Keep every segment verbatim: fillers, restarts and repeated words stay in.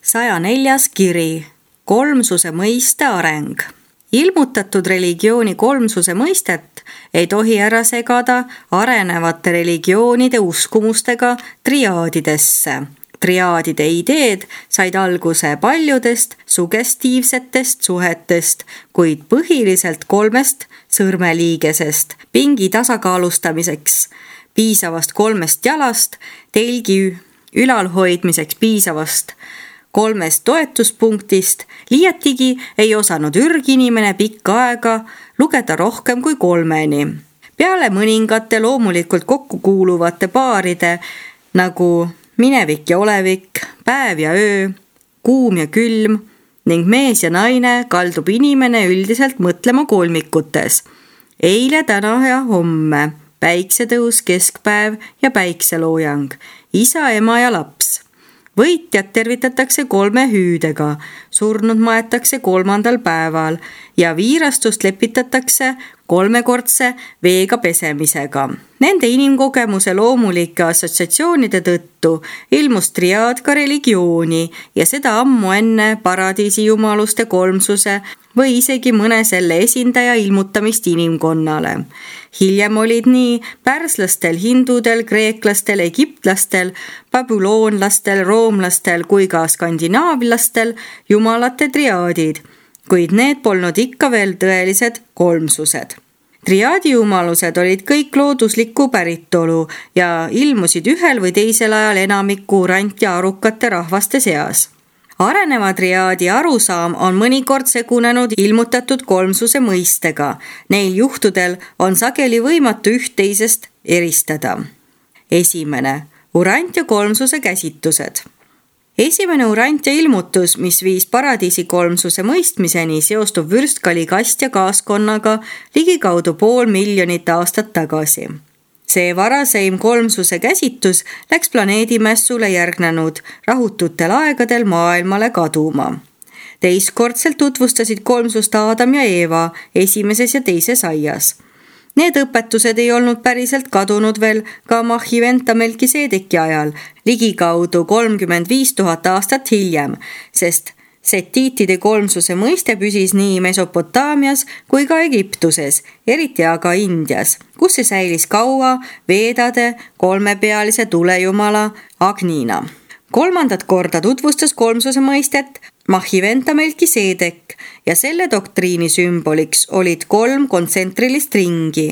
saja neljas kiri. Kolmsuse mõiste areng. Ilmutatud religiooni kolmsuse mõistet ei tohi ära segada arenevate religioonide uskumustega triaadidesse. Triaadide ideed said alguse paljudest sugestiivsetest suhetest, kuid põhiliselt kolmest sõrmeliigesest pingi tasakaalustamiseks, piisavast kolmest jalast, telgi ülalhoidmiseks piisavast kolmest toetuspunktist. Liiatigi ei osanud ürginimene pikka aega lugeda rohkem kui kolmeni. Peale mõningate loomulikult kokku kuuluvate paaride nagu minevik ja olevik, päev ja öö, kuum ja külm ning mees ja naine kaldub inimene üldiselt mõtlema kolmikutes. Eile, täna ja homme, päiksetõus, keskpäev ja päikseloojang, isa, ema ja laps. Võitjad tervitatakse kolme hüüdega, surnud maetakse kolmandal päeval ja viirastust lepitatakse kolmekordse veega pesemisega. Nende inimkogemuse loomulike assotsiatsioonide tõttu ilmus triaad ka religiooni ja seda ammu enne paradiisi jumaluste kolmsuse või isegi mõne selle esindaja ilmutamist inimkonnale. Hiljem olid nii pärslastel, hindudel, kreeklastel, egiptlastel, babüloonlastel, roomlastel kui ka skandinaavlastel jumalate triaadid, kuid need polnud ikka veel tõelised kolmsused. Triaadi jumalused olid kõik looduslikku päritolu ja ilmusid ühel või teisel ajal enamiku rant- ja arukate rahvaste seas. Areneva triaadi arusaam on mõnikord segunenud ilmutatud kolmsuse mõistega. Neil juhtudel on sageli võimatu üht-teisest eristada. Esimene, urant ja kolmsuse käsitused. Esimene urant ja ilmutus, mis viis paradiisi kolmsuse mõistmiseni, seostub vürstkali kast ja kaaskonnaga ligikaudu pool miljonit aastat tagasi. See varaseim kolmsuse käsitus läks planeedimässule järgnenud rahututel aegadel maailmale kaduma. Teistkordselt tutvustasid kolmsust Aadam ja Eeva esimeses ja teises aias. Need õpetused ei olnud päriselt kadunud veel ka Mahiventa Melkiseedeki ajal, ligikaudu kolmkümmend viis tuhat aastat hiljem, sest setiitide kolmsuse mõiste püsis nii Mesopotaamias kui ka Egiptuses, eriti aga Indias, kus see säilis kaua veedade kolmepealise tulejumala Agnina. Kolmandat korda tutvustas kolmsuse mõistet Mahiventa Melkiseedek ja selle doktriini sümboliks olid kolm kontsentrilist ringi,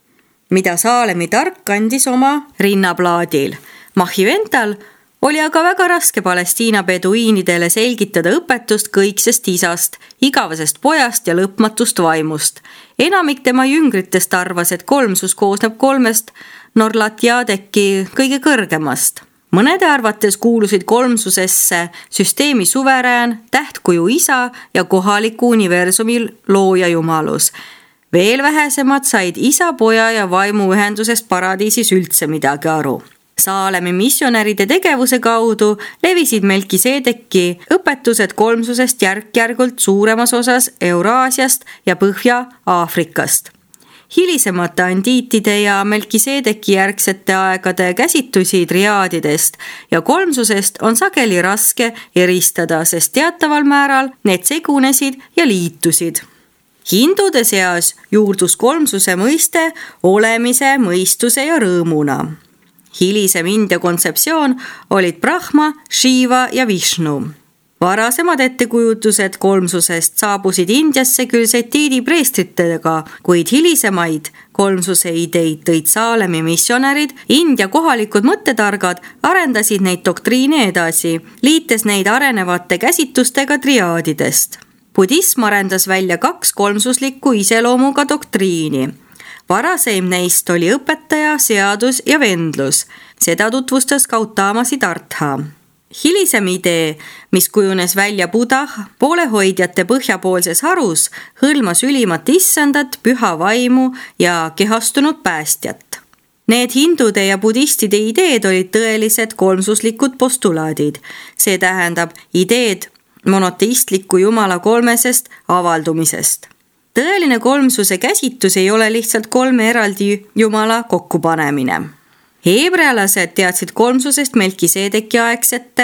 mida Saalemi tark kandis oma rinnaplaadil. Mahivental oli aga väga raske Palestiina beduiinidele selgitada õpetust kõiksest isast, igavesest pojast ja lõpmatust vaimust. Enamik tema jüngritest arvas, et kolmsus koosneb kolmest Norlatjadeki kõige kõrgemast. Mõnede arvates kuulusid kolmsusesse süsteemi suverään, tähtkuju isa ja kohaliku universumi looja jumalus. Veel vähesemad said isa, poja ja vaimu ühendusest paradiisis üldse midagi aru. Saalemi missionäride tegevuse kaudu levisid Melkiseedeki õpetused kolmsusest järk-järgult suuremas osas Euraasiast ja Põhja-Aafrikast. Hilisemate andiitide ja Melkiseedeki järgsete aegade käsitusi triaadidest ja kolmsusest on sageli raske eristada, sest teataval määral need segunesid ja liitusid. Hindude seas juurdus kolmsuse mõiste olemise, mõistuse ja rõõmuna. Hilisem India kontseptsioon olid Brahma, Shiva ja Vishnu. Varasemad ettekujutused kolmsusest saabusid Indiasse küll setiidi preestritega, kuid hilisemaid kolmsuse ideid tõid Saalemi missionärid. India kohalikud mõttetargad arendasid neid doktriine edasi, liites neid arenevate käsitustega triaadidest. Budism arendas välja kaks kolmsuslikku iseloomuga doktriini. Varaseim neist oli õpetaja, seadus ja vendlus. Seda tutvustas Gautama Siddhartha. Hilisem idee, mis kujunes välja Buddha poolehoidjate põhjapoolses harus, hõlmas ülimat issandat, püha vaimu ja kehastunud päästjat. Need hindude ja budistide ideed olid tõelised kolmsuslikud postulaadid. See tähendab ideed monoteistliku jumala kolmesest avaldumisest. Tõeline kolmsuse käsitus ei ole lihtsalt kolme eraldi jumala kokkupanemine. Heebrealased teadsid kolmsusest Melkiseedeki aegsete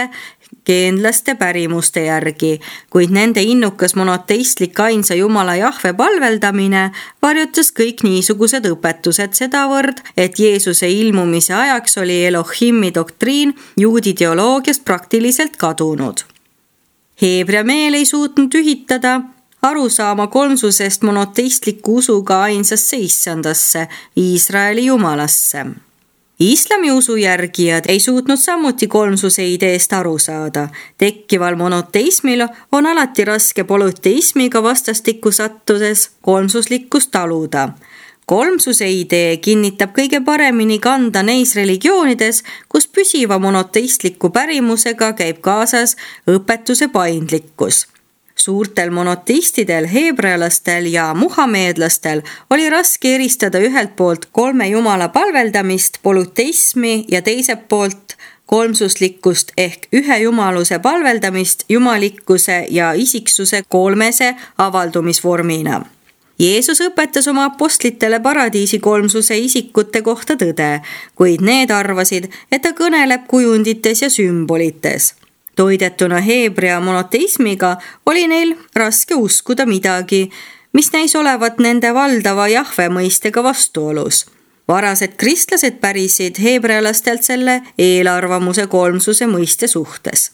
geenlaste pärimuste järgi, kuid nende innukas monoteistlik ainsa Jumala Jahve palveldamine varjutas kõik niisugused õpetused sedavõrd, et Jeesuse ilmumise ajaks oli Elohimi doktriin juudi teoloogiast praktiliselt kadunud. Heebrea meel ei suutnud ühitada arusaama kolmsusest monoteistliku usuga ainsasse issandasse, Iisraeli Jumalasse. Islami usu järgijad ei suutnud samuti kolmsuse ideest aru saada. Tekkival monoteismil on alati raske polüteismiga vastastikku sattudes kolmsuslikkust taluda. Kolmsuse idee kinnitab kõige paremini kanda neis religioonides, kus püsiva monoteistliku pärimusega käib kaasas õpetuse paindlikkus. Suurtel monoteistidel, heebrealastel ja muhameedlastel oli raske eristada ühelt poolt kolme jumala palveldamist, polüteismi ja teiselt poolt kolmsuslikkust ehk ühe jumaluse palveldamist jumalikkuse ja isiksuse kolmese avaldumisvormina. Jeesus õpetas oma apostlitele paradiisi kolmsuse isikute kohta tõde, kuid need arvasid, et ta kõneleb kujundites ja sümbolites. Toidetuna heebrea monoteismiga oli neil raske uskuda midagi, mis näis olevat nende valdava Jahve mõistega vastuolus. Varased kristlased pärisid heebrealastelt selle eelarvamuse kolmsuse mõiste suhtes.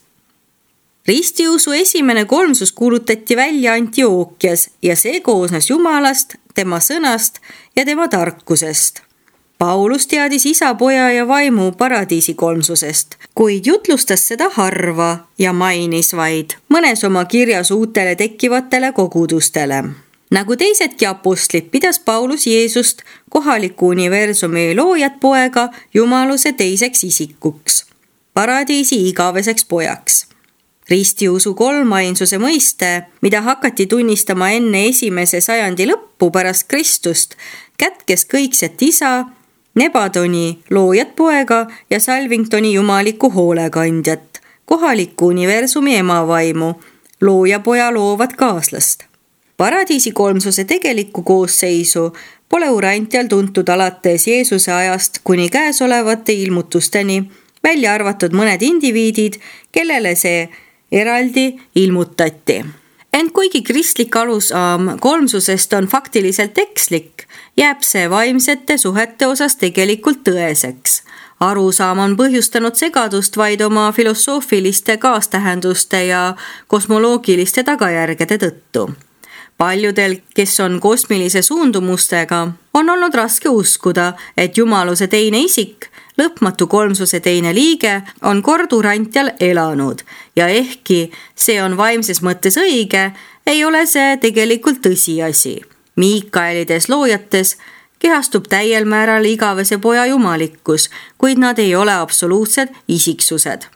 Ristiusu esimene kolmsus kuulutati välja Antiookias ja see koosnes Jumalast, tema sõnast ja tema tarkusest. Paulus teadis isa, poja ja vaimu paradiisi kolmsusest, kuid jutlustas seda harva ja mainis vaid mõnes oma kirjas uutele tekkivatele kogudustele. Nagu teisedki apostlid pidas Paulus Jeesust kohaliku universumi loojat poega jumaluse teiseks isikuks, paradiisi igaveseks pojaks. Ristiusu kolmainsuse mõiste, mida hakati tunnistama enne esimese sajandi lõppu pärast Kristust, kätkes kõikset isa, Nebadoni loojat poega ja Salvingtoni jumaliku hoolekandjat, kohaliku universumi emavaimu, looja poja loovat kaaslast. Paradiisi kolmsuse tegelikku koosseisu pole Urantial tuntud alates Jeesuse ajast kuni käesolevate ilmutusteni, välja arvatud mõned indiviidid, kellele see eraldi ilmutati. Ent kuigi kristlik alusaam kolmsusest on faktiliselt ekslik, jääb see vaimsete suhete osas tegelikult tõeseks. Arusaam on põhjustanud segadust vaid oma filosoofiliste kaastähenduste ja kosmoloogiliste tagajärgede tõttu. Paljudel, kes on kosmilise suundumustega, on olnud raske uskuda, et jumaluse teine isik, lõpmatu kolmsuse teine liige, on kord Urantial elanud ja ehkki see on vaimses mõttes õige, ei ole see tegelikult tõsiasi. Miikaelides loojates kehastub täiel määral igavese poja jumalikkus, kuid nad ei ole absoluutsed isiksused.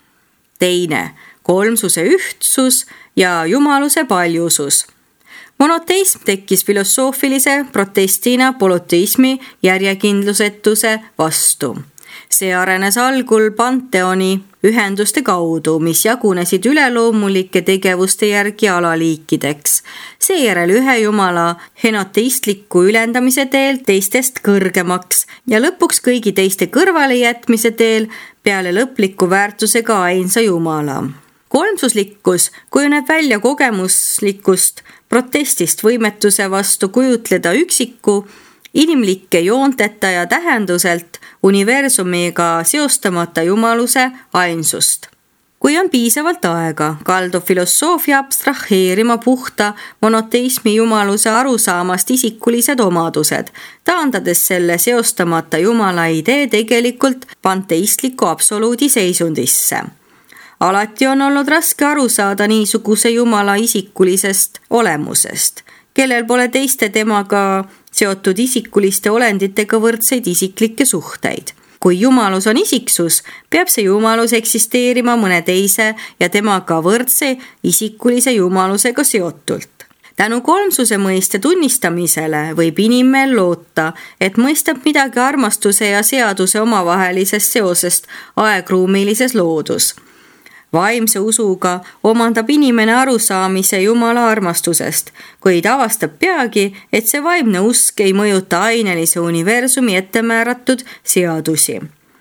Teine, kolmsuse ühtsus ja jumaluse paljusus. Monoteism tekkis filosoofilise protestina polüteismi järjekindlusetuse vastu. See arenes algul panteoni ühenduste kaudu, mis jagunesid üleloomulike tegevuste järgi alaliikideks. Seejärel ühe jumala henoteistliku ülendamise teel teistest kõrgemaks ja lõpuks kõigi teiste kõrvale jätmise teel peale lõpliku väärtusega ainsa jumala. Kolmsuslikkus kujuneb välja kogemuslikust protestist võimetuse vastu kujutleda üksiku, inimlikke joonteta ja tähenduselt universumiga seostamata jumaluse ainsust. Kui on piisavalt aega, kaldub filosoofia abstraheerima puhta monoteismi jumaluse arusaamast isikulised omadused, taandades selle seostamata jumala idee tegelikult panteistliku absoluudi seisundisse. Alati on olnud raske aru saada niisuguse jumala isikulisest olemusest, kellel pole teiste temaga seotud isikuliste olenditega võrdseid isiklikke suhteid. Kui jumalus on isiksus, peab see jumalus eksisteerima mõne teise ja temaga võrdse isikulise jumalusega seotult. Tänu kolmsuse mõiste tunnistamisele võib inimmeel loota, et mõistab midagi armastuse ja seaduse omavahelisest seosest aegruumilises loodus. Vaimse usuga omandab inimene arusaamise Jumala armastusest, kuid avastab peagi, et see vaimne usk ei mõjuta ainelise universumi ettemääratud seadusi.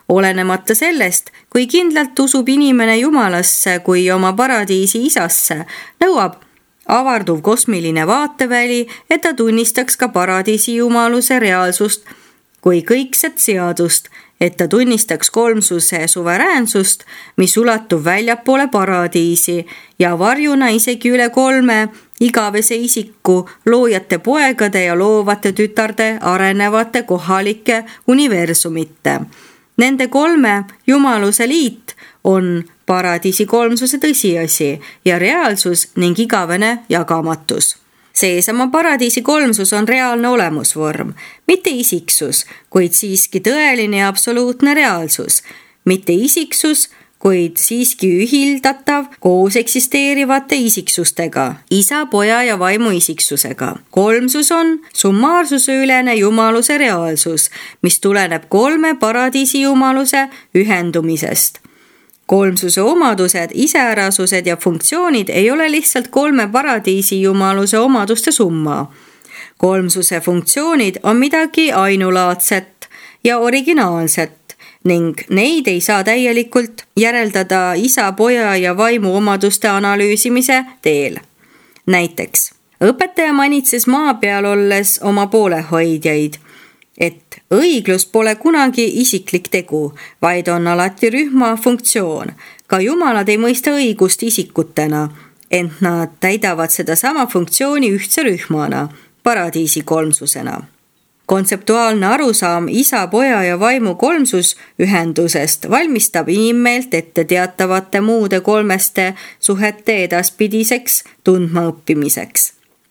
Olenemata sellest, kui kindlalt usub inimene Jumalasse kui oma paradiisi isasse, nõuab avarduv kosmiline vaateväli, et ta tunnistaks ka paradiisi jumaluse reaalsust kui kõikset seadust, et ta tunnistaks kolmsuse suveräänsust, mis ulatub väljapoole paradiisi ja varjuna isegi üle kolme igavese isiku, loojate poegade ja loovate tütarde arenevate kohalike universumite. Nende kolme jumaluse liit on paradiisi kolmsuse tõsiasi ja reaalsus ning igavene jagamatus. Seesama paradiisi kolmsus on reaalne olemusvorm, mitte isiksus, kuid siiski tõeline ja absoluutne reaalsus, mitte isiksus, kuid siiski ühildatav koos eksisteerivate isiksustega, isa, poja ja vaimu isiksusega. Kolmsus on summaarsuse ülene jumaluse reaalsus, mis tuleneb kolme paradiisi jumaluse ühendumisest. Kolmsuse omadused, iseärasused ja funktsioonid ei ole lihtsalt kolme paradiisi jumaluse omaduste summa. Kolmsuse funktsioonid on midagi ainulaadset ja originaalset ning neid ei saa täielikult järeldada isa, poja ja vaimu omaduste analüüsimise teel. Näiteks, õpetaja manitses maa peal olles oma poolehoidjaid, et õiglus pole kunagi isiklik tegu, vaid on alati rühma funktsioon. Ka jumalad ei mõista õigust isikutena, ent nad täidavad seda sama funktsiooni ühtse rühmana, paradiisi kolmsusena. Kontseptuaalne arusaam isa, poja ja vaimu kolmsus ühendusest valmistab inimmeelt ette teatavate muude kolmeste suhete edaspidiseks tundmaõppimiseks.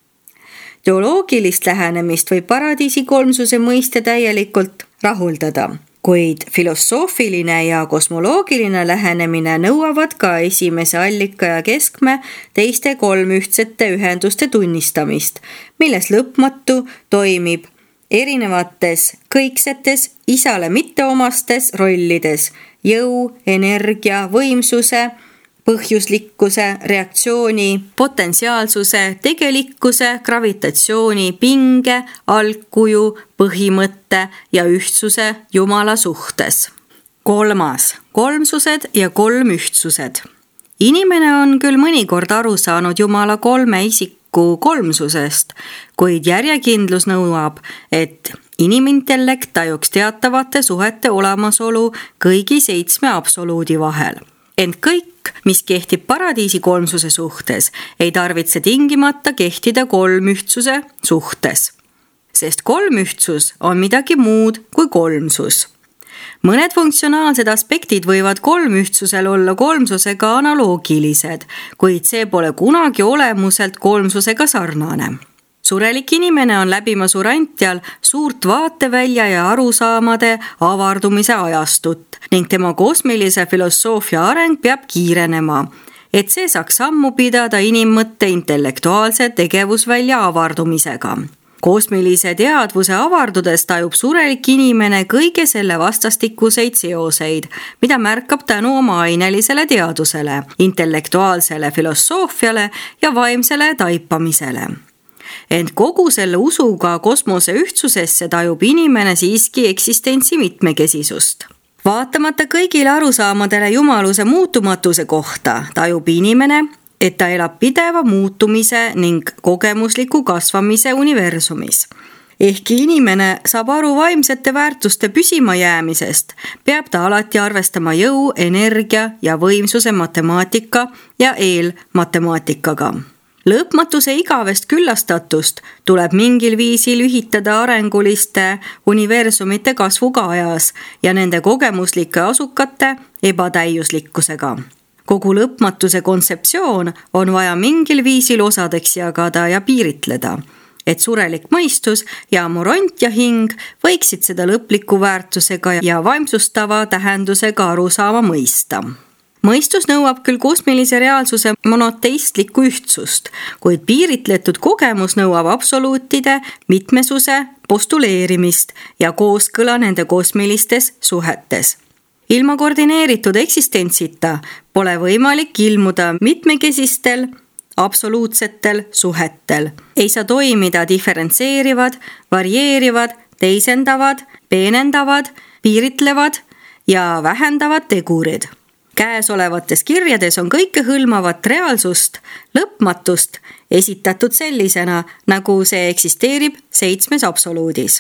Teoloogilist lähenemist võib paradiisi kolmsuse mõiste täielikult rahuldada, kuid filosoofiline ja kosmoloogiline lähenemine nõuavad ka esimese allika ja keskme teiste kolm ühtsete ühenduste tunnistamist, milles lõpmatu toimib erinevates kõiksetes isale mitteomastes rollides jõu, energia, võimsuse, põhjuslikkuse, reaktsiooni, potentsiaalsuse, tegelikkuse, gravitatsiooni, pinge, algkuju, põhimõtte ja ühtsuse Jumala suhtes. Kolmas, kolmsused ja kolmühtsused. Inimene on küll mõnikord aru saanud Jumala kolme isiku kolmsusest, kuid järjekindlus nõuab, et inimintellekt tajuks teatavate suhete olemasolu kõigi seitsme absoluudi vahel. Ent kõik, mis kehtib paradiisi kolmsuse suhtes, ei tarvitse tingimata kehtida kolmühtsuse suhtes, sest kolmühtsus on midagi muud kui kolmsus. Mõned funktsionaalsed aspektid võivad kolmühtsusel olla kolmsusega analoogilised, kuid see pole kunagi olemuselt kolmsusega sarnane. Surelik inimene on läbima surantjal suurt vaatevälja ja arusaamade avardumise ajastut ning tema kosmilise filosoofia areng peab kiirenema, et see saaks sammu pidada inimmõtte intellektuaalse tegevusvälja avardumisega. Kosmilise teadvuse avardudes tajub surelik inimene kõige selle vastastikuseid seoseid, mida märkab tänu oma ainelisele teadusele, intellektuaalsele filosoofiale ja vaimsele taipamisele. Ent kogu selle usuga kosmose ühtsusesse tajub inimene siiski eksistentsi mitmekesisust. Vaatamata kõigile arusaamadele jumaluse muutumatuse kohta tajub inimene, et ta elab pideva muutumise ning kogemusliku kasvamise universumis. Ehkki inimene saab aru vaimsete väärtuste püsima jäämisest, peab ta alati arvestama jõu, energia ja võimsuse matemaatika ja eelmatemaatikaga. Lõpmatuse igavest küllastatust tuleb mingil viisil ühitada arenguliste universumite kasvuga ajas ja nende kogemuslike asukate ebatäiuslikkusega. Kogu lõpmatuse kontseptsioon on vaja mingil viisil osadeks jagada ja piiritleda, et surelik mõistus ja moront ja hing võiksid seda lõpliku väärtusega ja vaimsustava tähendusega arusaama mõista. Mõistus nõuab küll kosmilise reaalsuse monoteistlikku ühtsust, kuid piiritletud kogemus nõuab absoluutide mitmesuse postuleerimist ja kooskõla nende kosmilistes suhetes. Ilma koordineeritud eksistentsita pole võimalik ilmuda mitmekesistel absoluutsetel suhetel. Ei saa toimida diferentseerivad, varieerivad, teisendavad, peenendavad, piiritlevad ja vähendavad tegurid. Käesolevates kirjades on kõikehõlmavat reaalsust, lõpmatust esitatud sellisena, nagu see eksisteerib seitsmes absoluudis.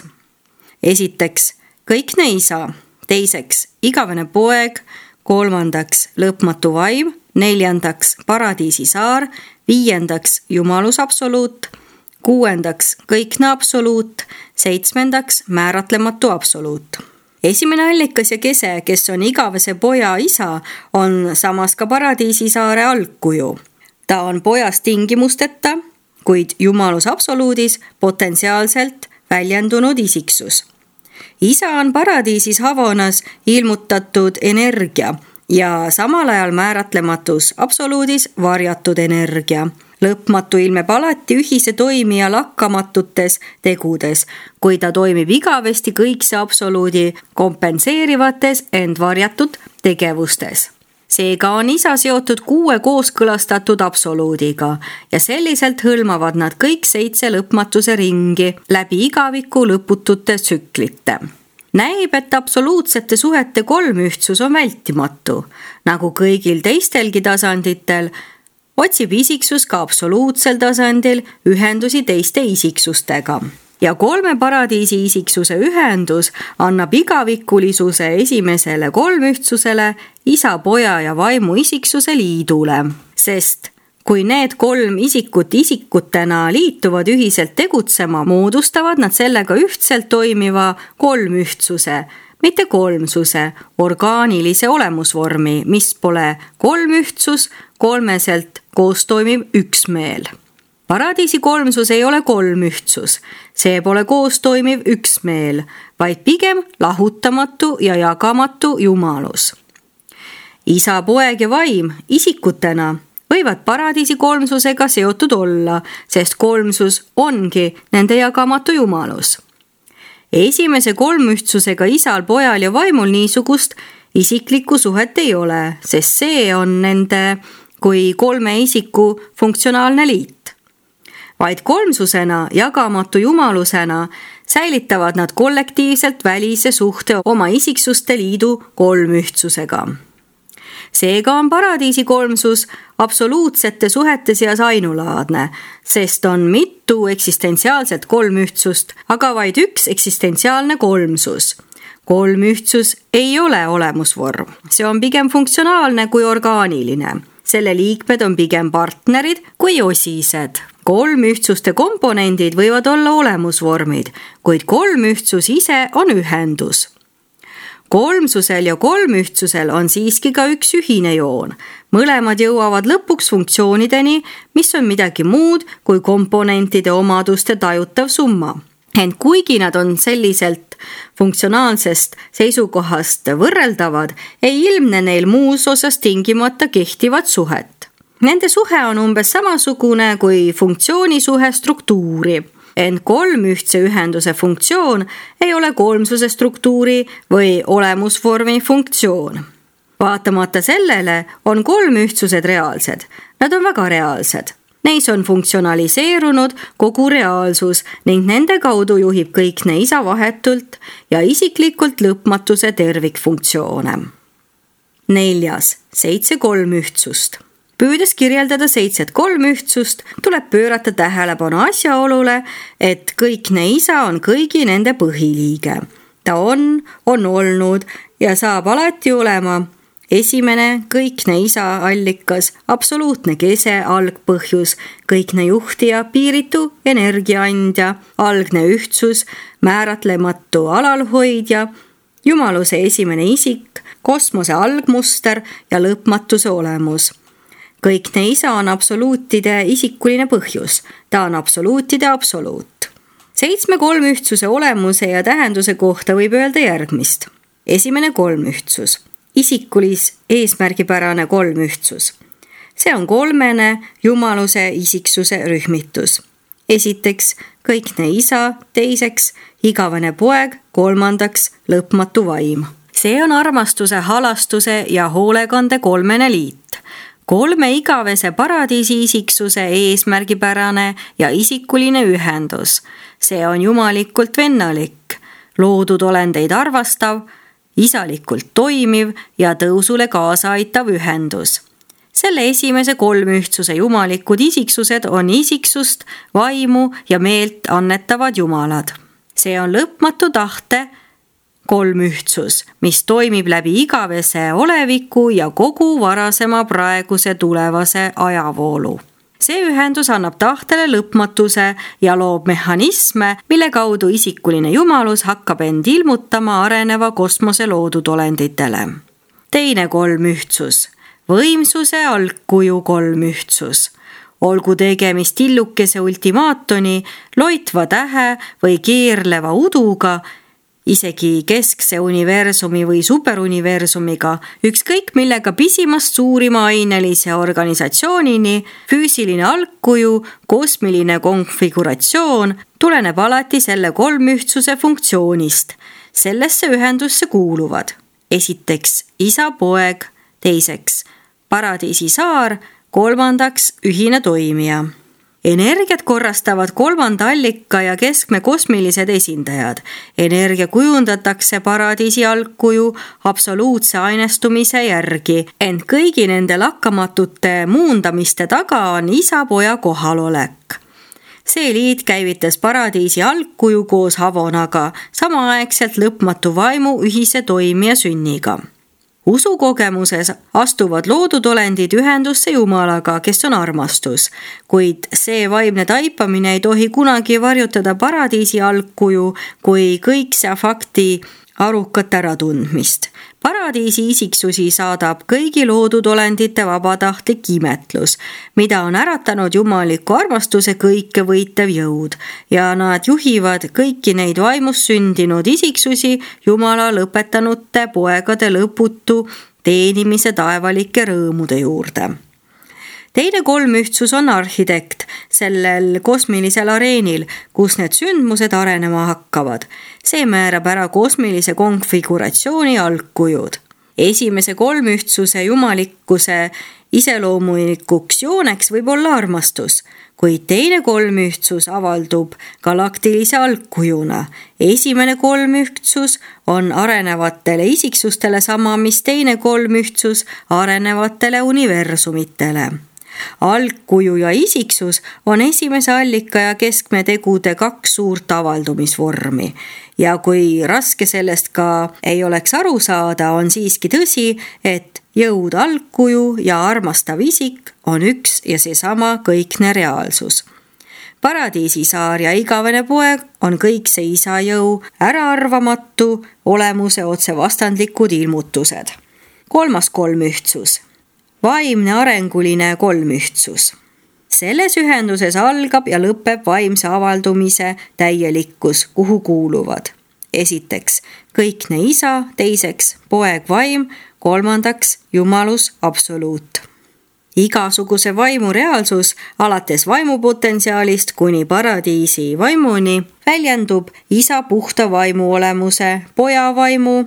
Esiteks, kõikne isa, teiseks, igavene poeg, kolmandaks, lõpmatu vaim, neljandaks, paradiisi saar, viiendaks, jumalus absoluut, kuuendaks, kõikne absoluut, seitsmendaks, määratlematu absoluut. Esimene allikas ja kese, kes on igavese poja isa, on samas ka paradiisi saare algkuju. Ta on pojas tingimusteta, kuid jumalus absoluudis potentsiaalselt väljendunud isiksus. Isa on paradiisis havonas ilmutatud energia ja samal ajal määratlematus absoluudis varjatud energia. Lõpmatu ilmeb alati ühise toimija lakkamatutes tegudes, kui ta toimib igavesti kõikse absoluudi kompenseerivates end varjatud tegevustes. Seega on isa seotud kuue kooskõlastatud absoluudiga ja selliselt hõlmavad nad kõik seitse lõpmatuse ringi läbi igaviku lõputute tsüklite. Näib, et absoluutsete suhete kolmühtsus on vältimatu, nagu kõigil teistelgi tasanditel, otsib isiksus ka absoluutsel tasandil ühendusi teiste isiksustega. Ja kolme paradiisi isiksuse ühendus annab igavikulisuse esimesele kolmühtsusele, isa, poja ja vaimu isiksuse liidule. Sest kui need kolm isikut isikutena liituvad ühiselt tegutsema, moodustavad nad sellega ühtselt toimiva kolmühtsuse, mitte kolmsuse, orgaanilise olemusvormi, mis pole kolmühtsus, kolmeselt koos toimiv üksmeel. Paradiisi kolmsus ei ole kolmühtsus, see pole koos toimiv üksmeel, vaid pigem lahutamatu ja jagamatu jumalus. Isa, poeg ja vaim isikutena võivad paradiisi kolmsusega seotud olla, sest kolmsus ongi nende jagamatu jumalus. Esimese kolmühtsusega isal, pojal ja vaimul niisugust isiklikku suhet ei ole, sest see on nende kui kolme isiku funktsionaalne liit. Vaid kolmsusena, jagamatu jumalusena säilitavad nad kollektiivselt välise suhte oma isiksuste liidu kolmühtsusega. Seega on paradiisi kolmsus absoluutsete suhete seas ainulaadne, sest on mitu eksistentsiaalset kolmühtsust, aga vaid üks eksistentsiaalne kolmsus. Kolmühtsus ei ole olemusvorm, see on pigem funktsionaalne kui orgaaniline. Selle liikmed on pigem partnerid kui osised. Kolmühtsuste komponendid võivad olla olemusvormid, kuid kolmühtsus ise on ühendus. Kolmsusel ja kolmühtsusel on siiski ka üks ühine joon. Mõlemad jõuavad lõpuks funktsioonideni, mis on midagi muud kui komponentide omaduste tajutav summa. Ent kuigi nad on selliselt funktsionaalsest seisukohast võrreldavad, ei ilmne neil muus osas tingimata kehtivat suhet. Nende suhe on umbes samasugune kui funktsioonissuhe struktuuri, ent kolmühtse ühenduse funktsioon ei ole kolmsuse struktuuri või olemusvormi funktsioon. Vaatamata sellele on kolmühtsused reaalsed. Nad on väga reaalsed. Neis on funktsionaliseerunud kogu reaalsus ning nende kaudu juhib kõik ne isa vahetult ja isiklikult lõpmatuse tervikfunktsioone. Neljas, seitse kolmühtsust. Püüdes kirjeldada seitset kolmühtsust, tuleb pöörata tähelepanu asjaolule, et kõikne isa on kõigi nende põhiliige. Ta on, on olnud ja saab alati olema esimene, kõikne isa allikas, absoluutne kese, algpõhjus, kõikne juhtija, piiritu energiaandja, algne ühtsus, määratlematu alalhoidja, jumaluse esimene isik, kosmose algmuster ja lõpmatuse olemus. Kõikne isa on absoluutide isikuline põhjus, ta on absoluutide absoluut. Seitsme kolmühtsuse olemuse ja tähenduse kohta võib öelda järgmist. Esimene kolmühtsus, isikulis eesmärgipärane kolmühtsus. See on kolmene jumaluse isiksuse rühmitus. Esiteks kõikne isa, teiseks igavene poeg, kolmandaks lõpmatu vaim. See on armastuse, halastuse ja hoolekande kolmene liit. Kolme igavese paradiisi isiksuse eesmärgipärane ja isikuline ühendus. See on jumalikult vennalik, loodud olendeid arvastav isalikult toimiv ja tõusule kaasa aitav ühendus. Selle esimese kolmühtsuse jumalikud isiksused on isiksust, vaimu ja meelt annetavad jumalad. See on lõpmatu tahte kolmühtsus, mis toimib läbi igavese oleviku ja kogu varasema praeguse tulevase ajavoolu. See ühendus annab tahtele lõpmatuse ja loob mehhanisme, mille kaudu isikuline jumalus hakkab end ilmutama areneva kosmose loodud olenditele. Teine kolmühtsus. Võimsuse algkuju kolmühtsus. Olgu tegemist tillukese ultimaatoni, loitva tähe või keerleva uduga, isegi keskse universumi või superuniversumiga, ükskõik millega pisimast suurima ainelise organisatsioonini, füüsiline algkuju, kosmiline konfiguratsioon tuleneb alati selle kolmühtsuse funktsioonist. Sellesse ühendusse kuuluvad esiteks isa poeg, teiseks paradiisi saar, kolmandaks ühine toimija. Energiat korrastavad kolmanda allika ja keskme kosmilised esindajad. Energia kujundatakse paradiisi algkuju absoluutse ainestumise järgi, ent kõigi nende lakkamatute muundamiste taga on isa-poja kohalolek. See liit käivitas paradiisi algkuju koos Havonaga, samaaegselt lõpmatu vaimu ühise toimija sünniga. Usukogemuses astuvad loodud olendid ühendusse Jumalaga, kes on armastus, kuid see vaimne taipamine ei tohi kunagi varjutada paradiisi algkuju kui kõikse fakti arukat äratundmist. Paradiisi isiksusi saadab kõigi loodud olendite vabatahtlik imetlus, mida on äratanud jumaliku armastuse kõike võitev jõud ja nad juhivad kõiki neid vaimus sündinud isiksusi Jumala lõpetanute poegade lõputu teenimise taevalike rõõmude juurde. Teine kolmühtsus on arhitekt sellel kosmilisel areenil, kus need sündmused arenema hakkavad. See määrab ära kosmilise konfiguratsiooni algkujud. Esimese kolmühtsuse jumalikkuse iseloomulikuks jooneks võib olla armastus, kuid teine kolmühtsus avaldub galaktilise algkujuna. Esimene kolmühtsus on arenevatele isiksustele sama, mis teine kolmühtsus arenevatele universumitele. Algkuju ja isiksus on esimese allika ja keskme tegude kaks suurt avaldumisvormi. Ja kui raske sellest ka ei oleks aru saada, on siiski tõsi, et jõud algkuju ja armastav isik on üks ja seesama kõikne reaalsus. Paradiisi saar ja igavene poeg on kõik see isa jõu äraarvamatu olemuse otse vastandlikud ilmutused. Kolmas kolmühtsus. Vaimne arenguline kolmühtsus. Selles ühenduses algab ja lõpeb vaimse avaldumise täielikkus, kuhu kuuluvad. Esiteks kõikne isa, teiseks poeg vaim, kolmandaks jumalus absoluut. Igasuguse vaimu reaalsus, alates vaimupotentsiaalist kuni paradiisi vaimuni, väljendub isa puhta vaimu olemuse, poja vaimu,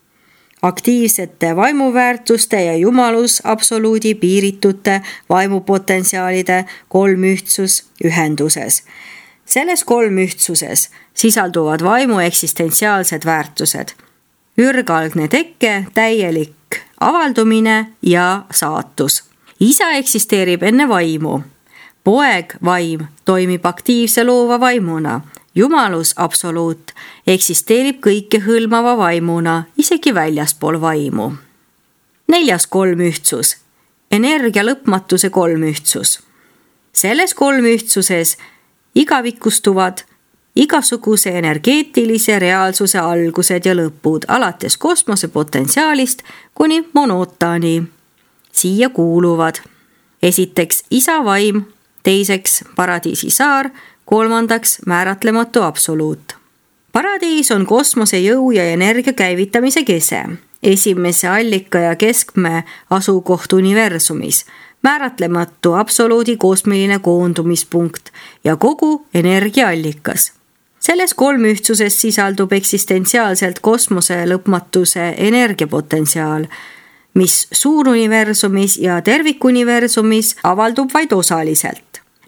aktiivsete vaimuväärtuste ja jumalus absoluudi piiritute vaimupotentsiaalide kolmühtsus ühenduses. Selles kolmühtsuses sisalduvad vaimu eksistentsiaalsed väärtused. Ürgalgne tekke, täielik avaldumine ja saatus. Isa eksisteerib enne vaimu. Poeg vaim toimib aktiivse loova vaimuna. Jumalus absoluut eksisteerib kõike hõlmava vaimuna, isegi väljaspool vaimu. Neljas kolmühtsus. Energia lõpmatuse kolmühtsus. Selles kolmühtsuses igavikustuvad igasuguse energeetilise reaalsuse algused ja lõpud, alates kosmose potentsiaalist kuni monootaani. Siia kuuluvad esiteks isa vaim, teiseks paradiisi saar, kolmandaks määratlematu absoluut. Paradiis on kosmose jõu ja energia käivitamise kese, esimese allika ja keskme asukoht universumis, määratlematu absoluudi kosmiline koondumispunkt ja kogu energiaallikas. Selles kolmühtsuses sisaldub eksistentsiaalselt kosmose lõpmatuse energiapotentsiaal, mis suuruniversumis ja tervikuniversumis avaldub vaid osaliselt.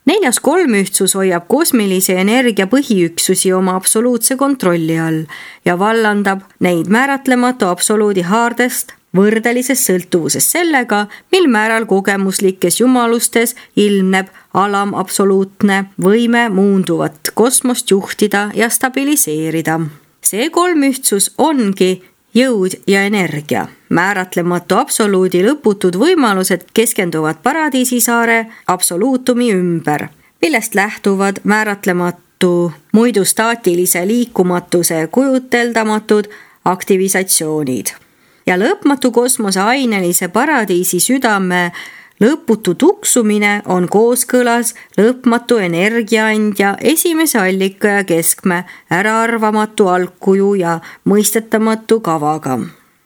neljas kolmühtsus hoiab kosmilise energia põhiüksusi oma absoluutse kontrolli all ja vallandab neid määratlematu absoluudi haardest võrdelises sõltuvuses sellega, mil määral kogemuslikes jumalustes ilmneb alam absoluutne võime muunduvat kosmost juhtida ja stabiliseerida. See kolmühtsus ongi jõud ja energia. Määratlematu absoluudi lõputud võimalused keskenduvad paradiisisaare absoluutumi ümber, millest lähtuvad määratlematu muidu staatilise liikumatuse kujuteldamatud aktivisatsioonid. Ja lõpmatu kosmose ainelise paradiisi südame lõputu tuksumine on kooskõlas lõpmatu energiaandja esimese allika ja keskme äraarvamatu algkuju ja mõistetamatu kavaga.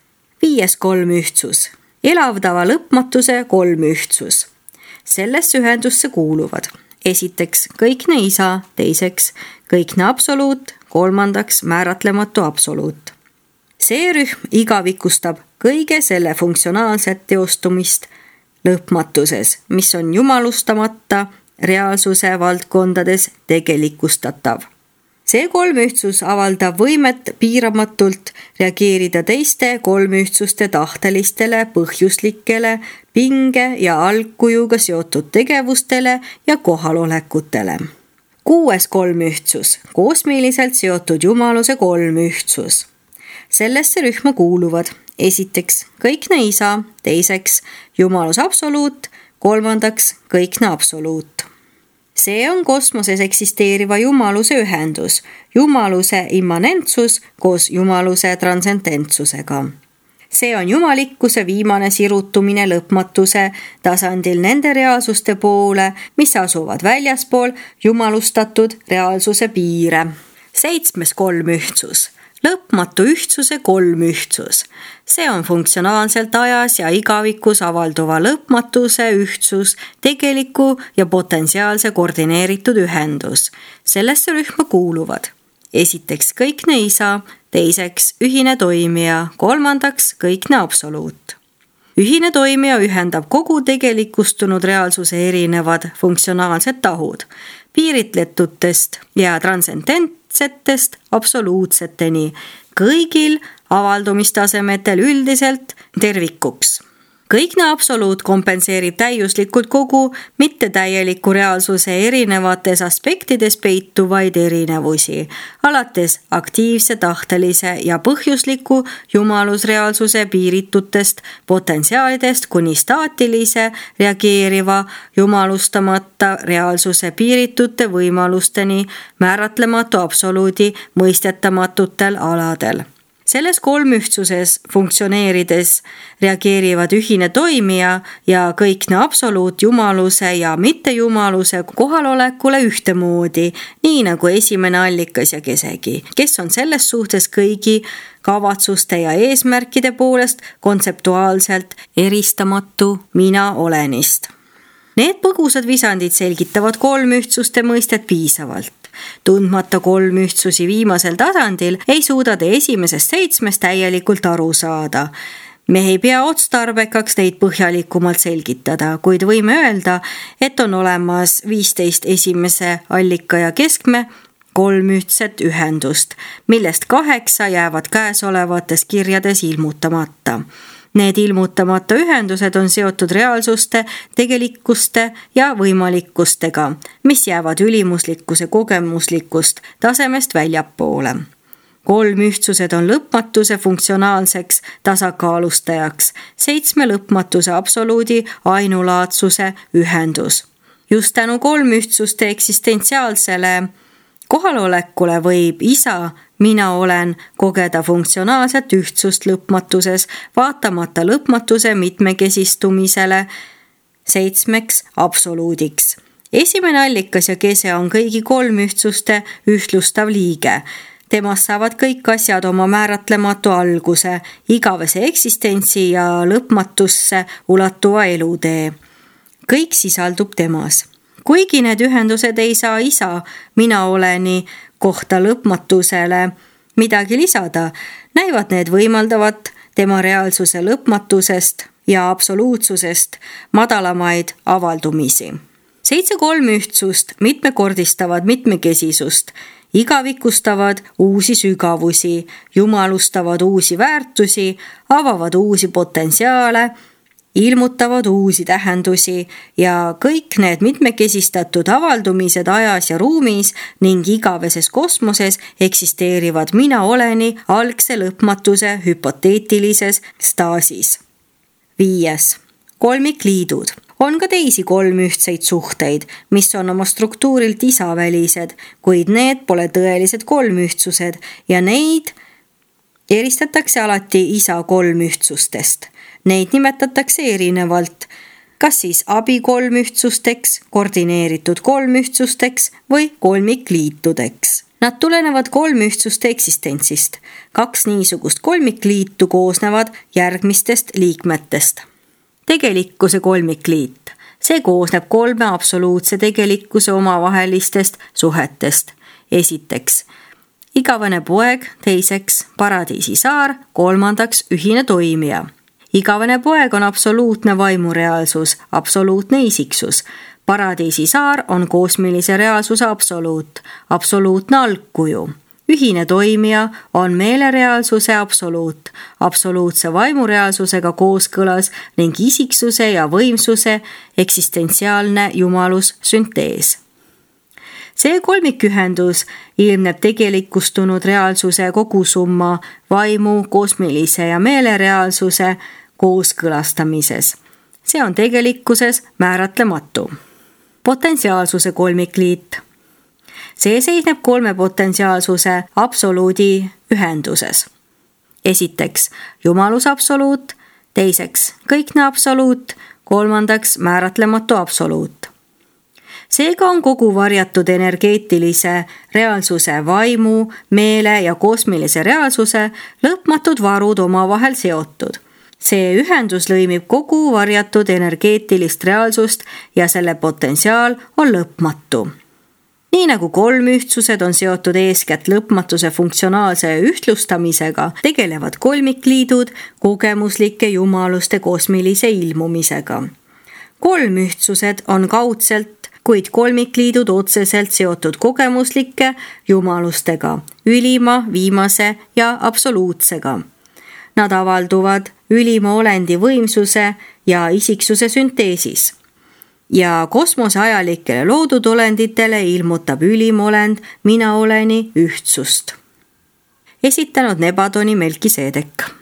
Viies kolmühtsus. Elavdava lõpmatuse kolmühtsus. Sellesse ühendusse kuuluvad esiteks kõikne isa, teiseks kõikne absoluut, kolmandaks määratlematu absoluut. See rühm igavikustab kõige selle funktsionaalset teostumist lõpmatuses, mis on jumalustamata reaalsuse valdkondades tegelikustatav. See kolmühtsus avaldab võimet piiramatult reageerida teiste kolmühtsuste tahtelistele, põhjuslikele, pinge ja algkujuga seotud tegevustele ja kohalolekutele. Kuues kolmühtsus, kosmiliselt seotud jumaluse kolmühtsus. Sellesse rühma kuuluvad esiteks kõikne isa, teiseks jumalus absoluut, kolmandaks kõikne absoluut. See on kosmoses eksisteeriva jumaluse ühendus, jumaluse immanentsus koos jumaluse transcendentsusega. See on jumalikkuse viimane sirutumine lõpmatuse tasandil nende reaalsuste poole, mis asuvad väljaspool jumalustatud reaalsuse piire. Seitsmes kolmühtsus. Lõpmatu ühtsuse kolmühtsus. See on funktsionaalselt ajas ja igavikus avalduva lõpmatuse ühtsus, tegeliku ja potentsiaalse koordineeritud ühendus. Sellesse rühma kuuluvad esiteks kõikne isa, teiseks ühine toimija, kolmandaks kõikne absoluut. Ühine toimija ühendab kogu tegelikustunud reaalsuse erinevad funktsionaalsed tahud, piiritletutest ja transcendentsetest absoluutseteni, kõigil avaldumistasemetel üldiselt tervikuks. Kõikne absoluut kompenseerib täiuslikult kogu mittetäieliku reaalsuse erinevates aspektides peituvaid erinevusi, alates aktiivse, tahtelise ja põhjusliku jumalusreaalsuse piiritutest potentsiaalidest kuni staatilise, reageeriva, jumalustamata reaalsuse piiritute võimalusteni määratlematu absoluudi mõistetamatutel aladel. Selles kolmühtsuses funktsioneerides reageerivad ühine toimija ja kõikne absoluut jumaluse ja mittejumaluse kohalolekule ühtemoodi, nii nagu esimene allikas ja kesegi, kes on selles suhtes kõigi kavatsuste ja eesmärkide poolest kontseptuaalselt eristamatu mina olenist. Need põgusad visandid selgitavad kolmühtsuste mõistet piisavalt. Tundmata kolmühtsusi viimasel tasandil ei suuda te esimesest seitsmest täielikult aru saada. Me ei pea otstarbekaks neid põhjalikumalt selgitada, kuid võime öelda, et on olemas viisteist esimese allika ja keskme kolmühtset ühendust, millest kaheksa jäävad käesolevates kirjades ilmutamata. Need ilmutamata ühendused on seotud reaalsuste, tegelikkuste ja võimalikkustega, mis jäävad ülimuslikkuse kogemuslikust tasemest väljapoole. Kolmühtsused on lõpmatuse funktsionaalseks tasakaalustajaks, seitsme lõpmatuse absoluudi ainulaadsuse ühendus. Just tänu kolmühtsuste eksistentsiaalsele kohalolekule võib isa, mina olen kogeda funktsionaalset ühtsust lõpmatuses, vaatamata lõpmatuse mitmekesistumisele seitsmeks absoluudiks. Esimene allikas ja kese on kõigi kolmühtsuste ühtlustav liige. Temast saavad kõik asjad oma määratlematu alguse, igavese eksistentsi ja lõpmatusse ulatuva elutee. Kõik sisaldub temas. Kuigi need ühendused ei saa isa, mina oleni kohta lõpmatusele midagi lisada, näivad need võimaldavat tema reaalsuse lõpmatusest ja absoluutsusest madalamaid avaldumisi. seitse kolmühtsust mitmekordistavad mitmekesisust, igavikustavad uusi sügavusi, jumalustavad uusi väärtusi, avavad uusi potentsiaale, ilmutavad uusi tähendusi ja kõik need mitmekesistatud avaldumised ajas ja ruumis ning igaveses kosmoses eksisteerivad mina oleni algse lõpmatuse hüpoteetilises staasis. Viies. Kolmikliidud. On ka teisi kolmühtseid suhteid, mis on oma struktuurilt isavälised, kuid need pole tõelised kolmühtsused ja neid eristatakse alati isa kolmühtsustest. Neid nimetatakse erinevalt, kas siis abikolmühtsusteks, koordineeritud kolmühtsusteks või kolmikliitudeks. Nad tulenevad kolmühtsuste eksistentsist. Kaks niisugust kolmikliitu koosnevad järgmistest liikmetest. Tegelikkuse kolmikliit. See koosneb kolme absoluutse tegelikkuse omavahelistest suhetest. Esiteks, igavene poeg, teiseks, paradiisisaar, kolmandaks, ühine toimija. Igavene poeg on absoluutne vaimureaalsus, absoluutne isiksus. Paradiisisaar on koosmilise reaalsuse absoluut, absoluutne algkuju. Ühine toimija on meelereaalsuse absoluut, absoluutse vaimureaalsusega kooskõlas ning isiksuse ja võimsuse eksistentsiaalne jumalus süntees. See kolmikühendus ilmneb tegelikustunud reaalsuse kogusumma vaimu, kosmilise ja meelereaalsuse kooskõlastamises. See on tegelikkuses määratlematu. Potentsiaalsuse kolmikliit. See seisneb kolme potentsiaalsuse absoluudi ühenduses. Esiteks, jumalus absoluut, teiseks, kõikne absoluut, kolmandaks, määratlematu absoluut. Seega on kogu varjatud energeetilise reaalsuse vaimu, meele ja kosmilise reaalsuse lõpmatud varud omavahel seotud. See ühendus lõimib kogu varjatud energeetilist reaalsust ja selle potentsiaal on lõpmatu. Nii nagu kolmühtsused on seotud eeskätt lõpmatuse funktsionaalse ühtlustamisega, tegelevad kolmikliidud kogemuslike jumaluste kosmilise ilmumisega. Kolmühtsused on kaudselt, kuid kolmikliidud otseselt seotud kogemuslike jumalustega, ülima, viimase ja absoluutsega. Nad avalduvad ülima olendi võimsuse ja isiksuse sünteesis. Ja kosmoseajalikele loodud olenditele ilmutab ülimolend mina oleni ühtsust. Esitanud Nebadoni Melkiseedek.